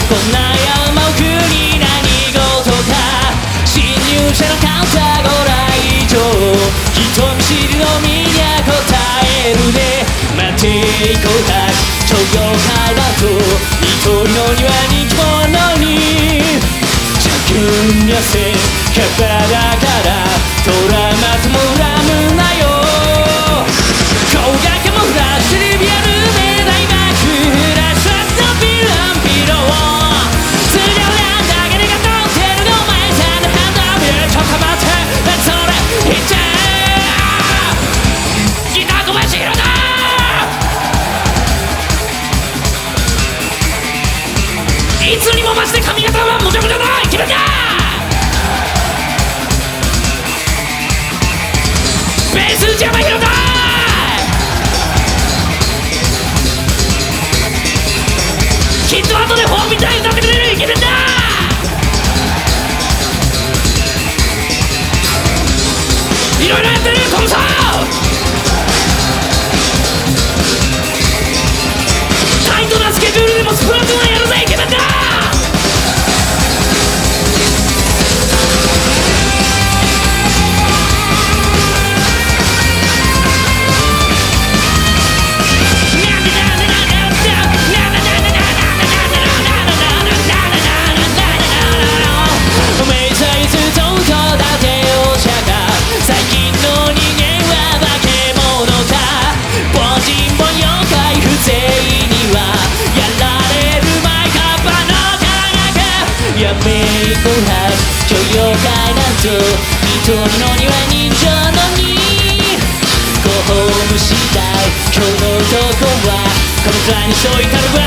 こんな山奥に何事か侵入者のカウンターご来場人見知りの身には答えるね待っていこうか超業界だと一人の庭に着物に自分に汗キャバだからトラマとも恨むなよ高額カモフラージュテレビある目大幕フラッシュのピランピロ通常なんだけでが通ってるのお前さんのハンドルちょっと待って何それヒッチギター小林宏だいつにも増して髪型はもじゃもじゃだ決めたベース内山宏だきっと後でフォーみたいに歌ってくれるイケメンだいろいろやってるコンサータイトなスケジュールでもスプラトゥーンやるぜイケメンだ許容会なんと一人の庭人情のにご奉仕したい今日の男はこのくらいにしといたのか